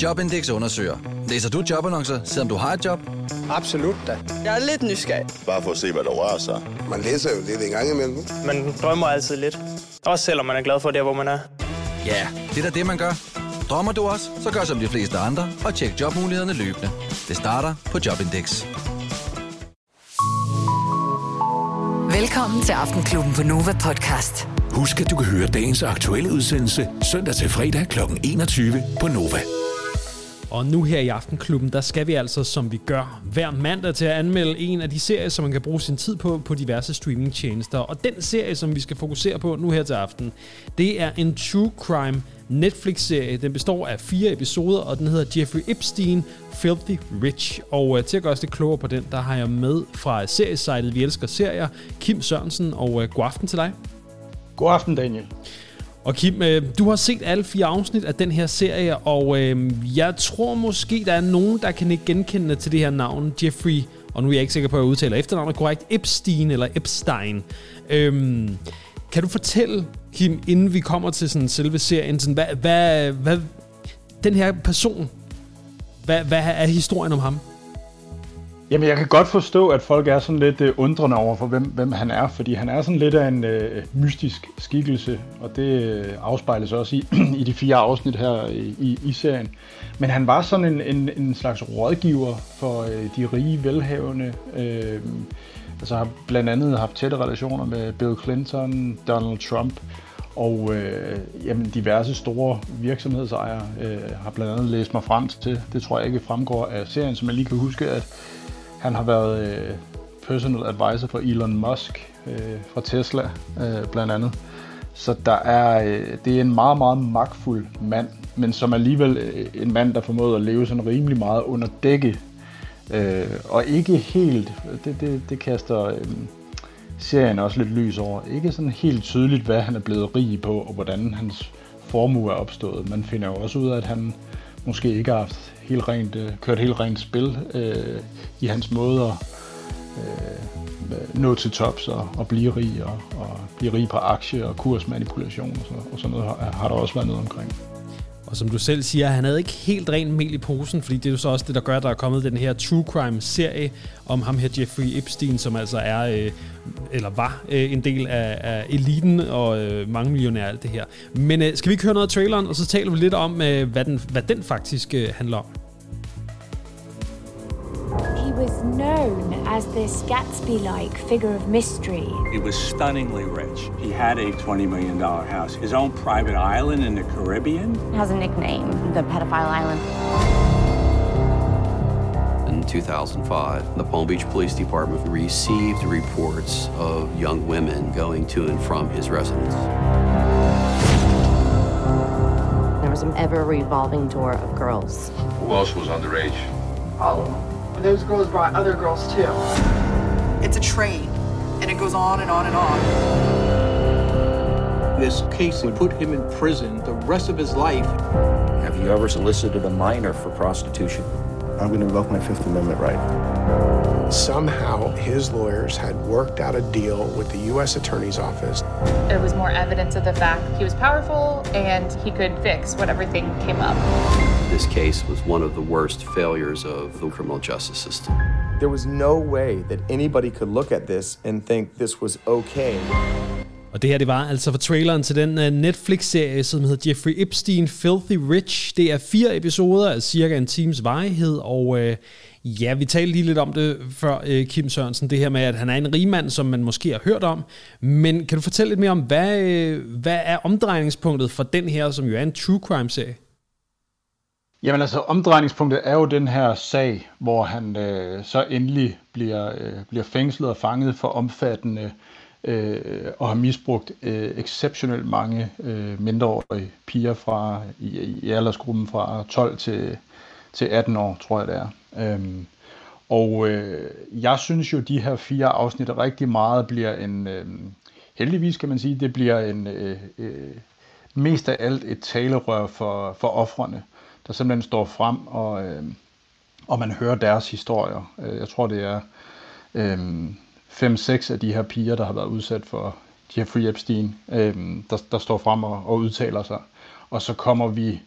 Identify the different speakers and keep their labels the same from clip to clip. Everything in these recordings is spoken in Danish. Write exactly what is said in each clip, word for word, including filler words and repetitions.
Speaker 1: Jobindex undersøger. Læser du jobannoncer, selvom du har et job?
Speaker 2: Absolut da. Jeg er lidt nysgerrig.
Speaker 3: Bare for at se, hvad der rører sig.
Speaker 4: Man læser jo lidt en gang imellem.
Speaker 2: Man drømmer altid lidt. Også selvom man er glad for det, hvor man er.
Speaker 1: Ja, det er da det, man gør. Drømmer du også, så gør som de fleste andre og tjek jobmulighederne løbende. Det starter på Jobindex.
Speaker 5: Velkommen til Aftenklubben på Nova Podcast.
Speaker 6: Husk, at du kan høre dagens aktuelle udsendelse søndag til fredag kl. enogtyve på Nova.
Speaker 7: Og nu her i Aftenklubben, der skal vi altså, som vi gør hver mandag, til at anmelde en af de serier, som man kan bruge sin tid på på diverse streamingtjenester. Og den serie, som vi skal fokusere på nu her til aften, det er en true crime Netflix-serie. Den består af fire episoder, og den hedder Jeffrey Epstein, Filthy Rich. Og uh, til at gøre os lidt klogere på den, der har jeg med fra seriesitet Vi Elsker Serier, Kim Sørensen, og uh, god aften til dig.
Speaker 8: God aften, Daniel.
Speaker 7: Og Kim, øh, du har set alle fire afsnit af den her serie, og øh, jeg tror måske, der er nogen, der kan ikke genkende til det her navn, Jeffrey, og nu er jeg ikke sikker på, at jeg udtaler efternavnet korrekt, Epstein eller Epstein. Øhm, kan du fortælle, Kim, inden vi kommer til sådan selve serien, sådan, hvad, hvad, hvad den her person, hvad, hvad er historien om ham?
Speaker 8: Jamen, jeg kan godt forstå, at folk er sådan lidt uh, undrende over for, hvem, hvem han er, fordi han er sådan lidt af en uh, mystisk skikkelse, og det uh, afspejles også i, i de fire afsnit her i, i, i serien. Men han var sådan en, en, en slags rådgiver for uh, de rige, velhavende, uh, altså har blandt andet haft tætte relationer med Bill Clinton, Donald Trump, og uh, jamen, diverse store virksomhedsejere uh, har blandt andet læst mig frem til. Det tror jeg ikke fremgår af serien, som jeg lige kan huske, at han har været øh, personal advisor for Elon Musk øh, fra Tesla, øh, blandt andet. Så der er, øh, det er en meget, meget magtfuld mand, men som alligevel øh, en mand, der formåede at leve sådan rimelig meget under dække. Øh, og ikke helt, det, det, det kaster øh, serien også lidt lys over, ikke sådan helt tydeligt, hvad han er blevet rig på, og hvordan hans formue er opstået. Man finder jo også ud af, at han måske ikke har haft helt rent, øh, kørt helt rent spil øh, i hans måde at øh, nå til tops og, og blive rig og, og blive rig på aktie og kursmanipulation og, så, og sådan noget har, har der også været noget omkring.
Speaker 7: Og som du selv siger, han havde ikke helt rent mel i posen, fordi det er jo så også det, der gør, at der er kommet den her true crime-serie om ham her, Jeffrey Epstein, som altså er, øh, eller var, øh, en del af, af eliten og øh, mange millionærer alt det her. Men øh, skal vi ikke høre noget af traileren, og så taler vi lidt om, øh, hvad, den, hvad den faktisk øh, handler om.
Speaker 9: He was known as this Gatsby-like figure of mystery.
Speaker 10: He was stunningly rich. He had a twenty million dollars house, his own private island in the Caribbean.
Speaker 9: He has a nickname, the Pedophile Island.
Speaker 11: In two thousand five, the Palm Beach Police Department received reports of young women going to and from his residence.
Speaker 12: There was an ever-revolving door of girls.
Speaker 3: Who else was underage?
Speaker 13: All of them. Those girls brought other girls too.
Speaker 14: It's a trade, and it goes on and on and on.
Speaker 15: This case would put him in prison the rest of his life.
Speaker 16: Have you ever solicited a minor for prostitution?
Speaker 4: I'm going to invoke my Fifth Amendment right.
Speaker 17: Somehow his lawyers had worked out a deal with the U S Attorney's Office.
Speaker 18: It was more evidence of the fact he was powerful and he could fix what everything came up.
Speaker 11: This case was one of the worst failures of the criminal justice system.
Speaker 19: There was no way that anybody could look at this and think this was okay.
Speaker 7: Og det her, det var altså for traileren til den uh, Netflix-serie, som hedder Jeffrey Epstein, Filthy Rich. Det er fire episoder af cirka en times varighed, og uh, ja, vi talte lige lidt om det før, uh, Kim Sørensen, det her med, at han er en rigmand, som man måske har hørt om. Men kan du fortælle lidt mere om, hvad, uh, hvad er omdrejningspunktet for den her, som jo er en true crime-serie?
Speaker 8: Jamen altså, omdrejningspunktet er jo den her sag, hvor han øh, så endelig bliver, øh, bliver fængslet og fanget for omfattende øh, og har misbrugt øh, exceptionelt mange øh, mindreårige piger fra, i, i aldersgruppen fra tolv til, til atten år, tror jeg det er. Øhm, og øh, jeg synes jo, de her fire afsnit rigtig meget bliver en, øh, heldigvis kan man sige, det bliver en øh, øh, mest af alt et talerør for, for ofrene, der simpelthen står frem, og, øh, og man hører deres historier. Jeg tror, det er øh, fem seks af de her piger, der har været udsat for Jeffrey Epstein, øh, der, der står frem og, og udtaler sig. Og så kommer vi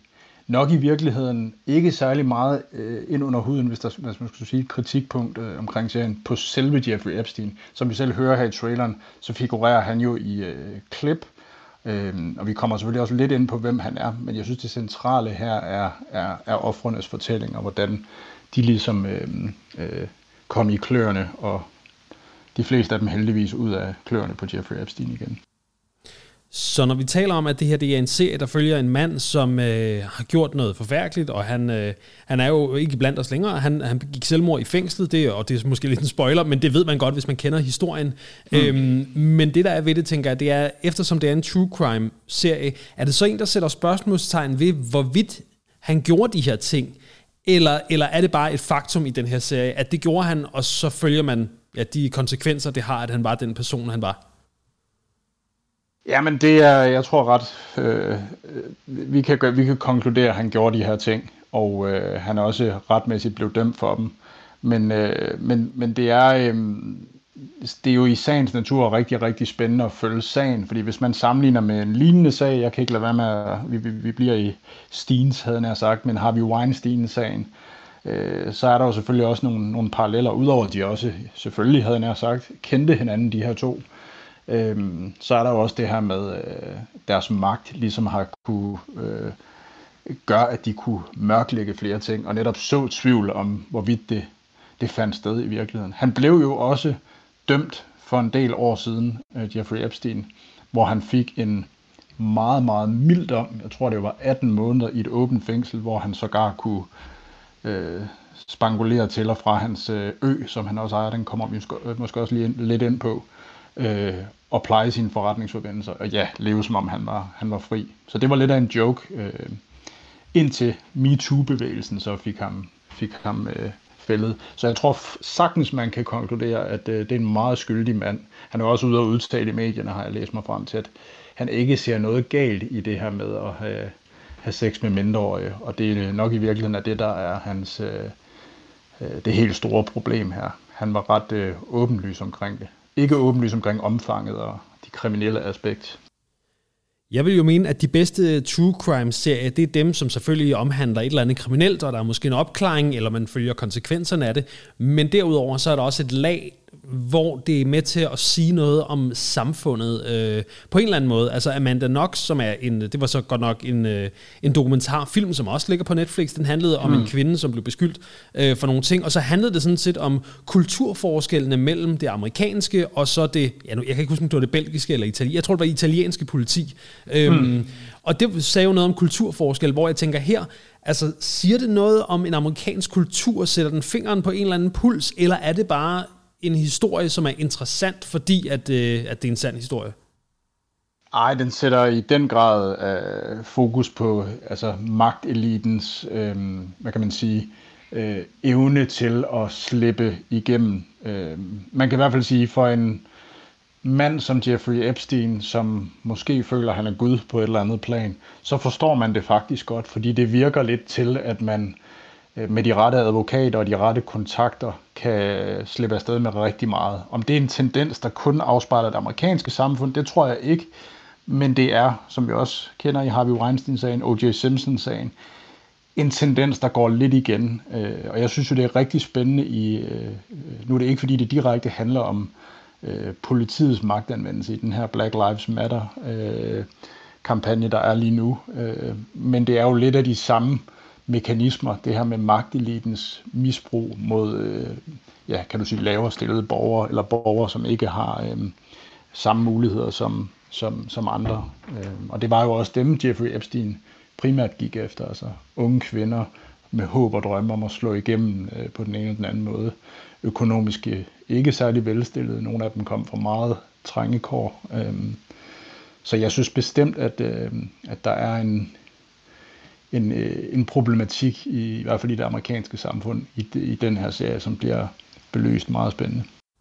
Speaker 8: nok i virkeligheden ikke særlig meget øh, ind under huden, hvis der hvis man skulle sige et kritikpunkt øh, omkring serien, på selve Jeffrey Epstein. Som vi selv hører her i traileren, så figurerer han jo i øh, klip, øh, og vi kommer selvfølgelig også lidt ind på, hvem han er, men jeg synes, det centrale her er, er, er ofrenes fortælling, og hvordan de ligesom øh, øh, kom i kløerne, og de fleste af dem heldigvis ud af kløerne på Jeffrey Epstein igen.
Speaker 7: Så når vi taler om, at det her det er en serie, der følger en mand, som øh, har gjort noget forfærdeligt, og han, øh, han er jo ikke blandt os længere, han, han gik selvmord i fængslet, det, og det er måske lidt en spoiler, men det ved man godt, hvis man kender historien. Mm. Øhm, men det, der er ved det, tænker jeg, det er, eftersom det er en true crime-serie, er det så en, der sætter spørgsmålstegn ved, hvorvidt han gjorde de her ting, eller, eller er det bare et faktum i den her serie, at det gjorde han, og så følger man ja, de konsekvenser, det har, at han var den person, han var?
Speaker 8: Jamen det er, jeg tror ret, øh, vi, kan, vi kan konkludere, at han gjorde de her ting, og øh, han også retmæssigt blev dømt for dem. Men, øh, men, men det, er, øh, det er jo i sagens natur rigtig, rigtig spændende at følge sagen, fordi hvis man sammenligner med en lignende sag, jeg kan ikke lade være med, at vi, vi, vi bliver i Steens, havde jeg sagt, men Harvey Weinstein-sagen, øh, så er der jo selvfølgelig også nogle, nogle paralleller, udover at de også selvfølgelig, havde jeg sagt, kendte hinanden, de her to. Øhm, så er der jo også det her med øh, deres magt ligesom har kunne øh, gøre, at de kunne mørklægge flere ting, og netop så tvivl om, hvorvidt det, det fandt sted i virkeligheden. Han blev jo også dømt for en del år siden, øh, Jeffrey Epstein, hvor han fik en meget, meget mild dom. Jeg tror, det var atten måneder i et åbent fængsel, hvor han sågar kunne øh, spangulere til og fra hans øh, ø, som han også ejer. Den kommer vi måske også lige ind, lidt ind på. Øh, og pleje sine forretningsforbindelser, og ja, leve som om han var, han var fri. Så det var lidt af en joke, øh, indtil MeToo-bevægelsen så fik ham, fik ham øh, fældet. Så jeg tror sagtens, man kan konkludere, at øh, det er en meget skyldig mand. Han er også ude og udtale i medierne, har jeg læst mig frem til, at han ikke ser noget galt i det her med at have, have sex med mindreårige, og det er nok i virkeligheden af det, der er hans, øh, det helt store problem her. Han var ret øh, åbenlys omkring det. Ikke åbenlyst omkring omfanget og de kriminelle aspekt.
Speaker 7: Jeg vil jo mene, at de bedste true crime-serier, det er dem, som selvfølgelig omhandler et eller andet kriminelt, og der er måske en opklaring, eller man følger konsekvenserne af det. Men derudover så er der også et lag, hvor det er med til at sige noget om samfundet øh, på en eller anden måde. Altså Amanda Knox, som er en, det var så godt nok en, øh, en dokumentarfilm, som også ligger på Netflix. Den handlede om mm. en kvinde, som blev beskyldt øh, for nogle ting, og så handlede det sådan set om kulturforskellene mellem det amerikanske og så det, ja, nu, jeg kan ikke huske, om det var det belgiske eller italienske, jeg tror, det var italienske politi. Øhm, mm. Og det sagde jo noget om kulturforskel, hvor jeg tænker her, altså siger det noget om en amerikansk kultur, sætter den fingeren på en eller anden puls, eller er det bare en historie, som er interessant, fordi at, øh, at det er en sand historie?
Speaker 8: Ej, den sætter i den grad øh, fokus på altså magtelitens, øh, hvad kan man sige, øh, evne til at slippe igennem. Øh, man kan i hvert fald sige, for en mand som Jeffrey Epstein, som måske føler, at han er Gud på et eller andet plan, så forstår man det faktisk godt, fordi det virker lidt til, at man med de rette advokater og de rette kontakter kan slippe afsted med rigtig meget. Om det er en tendens, der kun afspejler det amerikanske samfund, det tror jeg ikke. Men det er, som vi også kender i Harvey Weinstein-sagen, O J Simpson-sagen, en tendens, der går lidt igen. Og jeg synes jo, det er rigtig spændende i... Nu er det ikke, fordi det direkte handler om politiets magtanvendelse i den her Black Lives Matter-kampagne, der er lige nu. Men det er jo lidt af de samme mekanismer, det her med magtelitens misbrug mod, øh, ja, kan du sige, lavere stillede borgere, eller borgere, som ikke har øh, samme muligheder som, som, som andre. Øh, og det var jo også dem, Jeffrey Epstein primært gik efter, altså unge kvinder med håb og drømme om at slå igennem øh, på den ene eller den anden måde. Økonomisk ikke særlig velstillede, nogle af dem kom fra meget trange kår. Øh, så jeg synes bestemt, at, øh, at der er en En, en problematik, i, i hvert fald i det amerikanske samfund, i, i den her serie, som bliver belyst meget spændende.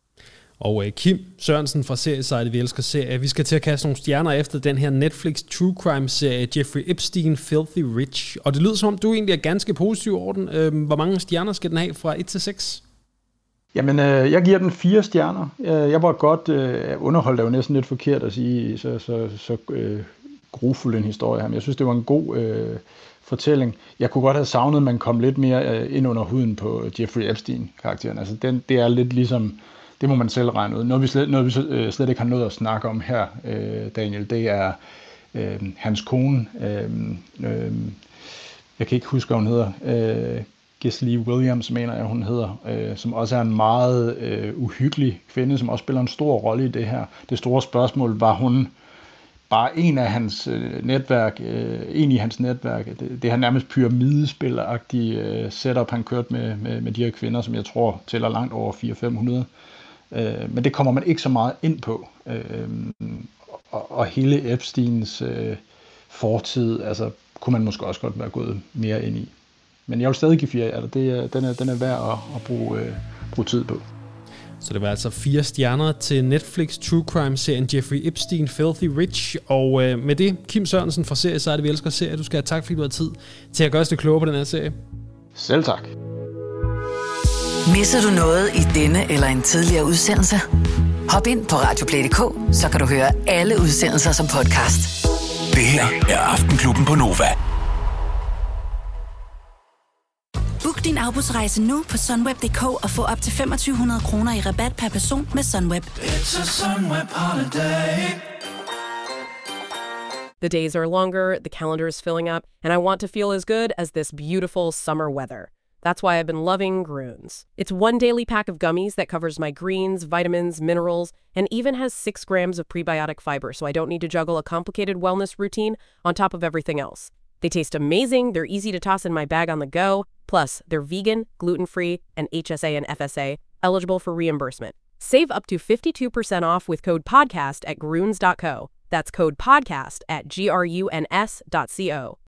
Speaker 7: Og Kim Sørensen fra seriesejlet Vi Elsker Serier, vi skal til at kaste nogle stjerner efter den her Netflix True Crime-serie, Jeffrey Epstein, Filthy Rich. Og det lyder som om, du egentlig er ganske positiv over den. Hvor mange stjerner skal den have fra et til seks?
Speaker 8: Jamen, øh, jeg giver den fire stjerner. Jeg var godt øh, underholdt, det er jo næsten lidt forkert at sige, så, så, så øh, grufuld en historie her, men jeg synes, det var en god... Øh, fortælling. Jeg kunne godt have savnet, at man kom lidt mere øh, ind under huden på Jeffrey Epstein-karakteren. Altså, den, det er lidt ligesom, det må man selv regne ud. Noget vi slet, noget, vi øh, slet ikke har noget at snakke om her, øh, Daniel, det er øh, hans kone. Øh, øh, jeg kan ikke huske, hvad hun hedder. Øh, Ghislaine Williams, mener jeg, hun hedder, øh, som også er en meget øh, uhyggelig kvinde, som også spiller en stor rolle i det her. Det store spørgsmål, var hun bare en af hans øh, netværk, øh, en i hans netværk, det, det her nærmest pyramidespilleragtige øh, setup, han kørte med, med, med de her kvinder, som jeg tror tæller langt over fire til fem hundrede. Øh, men det kommer man ikke så meget ind på. Øh, og, og hele Epsteins øh, fortid, altså kunne man måske også godt være gået mere ind i. Men jeg vil stadig give fire, altså det, den, er, den er værd at, at bruge, øh, bruge tid på.
Speaker 7: Så det var altså fire stjerner til Netflix True Crime-serien Jeffrey Epstein, Filthy Rich. Og øh, med det, Kim Sørensen fra Serie, så er det, vi elsker serie. Du skal have tak, fordi du har tid til at gøre os det klogere på den her serie.
Speaker 8: Selv tak.
Speaker 5: Misser du noget i denne eller en tidligere udsendelse? Hop ind på radioplay punktum d k, så kan du høre alle udsendelser som podcast.
Speaker 6: Det her er Aftenklubben på Nova.
Speaker 20: Book din afbudsrejse nu på sunweb punktum d k og få op til femogtyve hundrede kroner i rabat per person med Sunweb.
Speaker 21: It's a Sunweb holiday.
Speaker 22: The days are longer, the calendar is filling up, and I want to feel as good as this beautiful summer weather. That's why I've been loving Grüns. It's one daily pack of gummies that covers my greens, vitamins, minerals, and even has six grams of prebiotic fiber, so I don't need to juggle a complicated wellness routine on top of everything else. They taste amazing, they're easy to toss in my bag on the go, plus they're vegan, gluten-free, and H S A and F S A, eligible for reimbursement. Save up to fifty-two percent off with code podcast at Grüns dot co. That's code podcast at G R U N S dot C O.